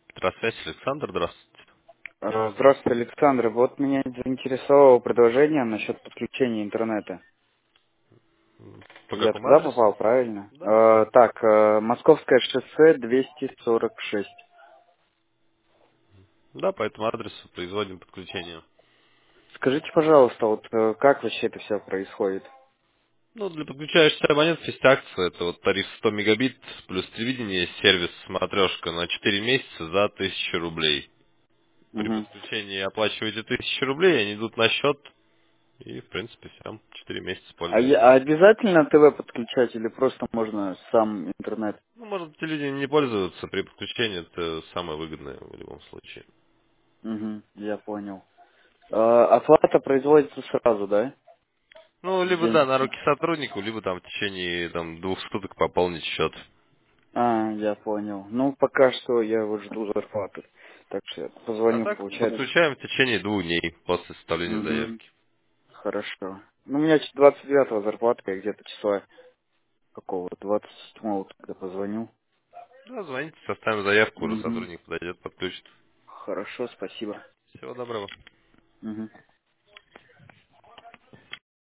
Здравствуйте, Александр, здравствуйте. Здравствуйте, Александр. Вот меня заинтересовало предложение насчет подключения интернета. По Я какому туда адресу? попал, правильно? Да, да. Так, Московское шоссе 246. Да, по этому адресу производим подключение. Скажите, пожалуйста, вот как вообще это все происходит? Ну, для подключающихся абонентов есть акция. Это вот тариф 100 мегабит плюс телевидение, сервис смотрешка на 4 месяца за 1000 рублей. При Мгм. подключении оплачиваете 1000 рублей, они идут на счет, и, в принципе, всем 4 месяца А, пользуетесь. а обязательно ТВ подключать или просто можно сам интернет? Ну, можно телевидением не пользоваться, при подключении это самое выгодное в любом случае. Угу, я понял. Оплата производится сразу, да? Ну, В либо, да, день? на руки сотруднику, либо там в течение 2 суток пополнить счет. Я понял. Ну, пока что я вот жду зарплаты. Так что я А позвоню, так получается. подключаем в течение 2 дней после составления Угу. заявки. Хорошо. Ну, у меня 29-го зарплата, я где-то числа какого, 27-го тогда позвоню. Да, звоните, составим заявку, уже Угу. сотрудник подойдет, подключит. Хорошо, спасибо. Всего доброго. Угу.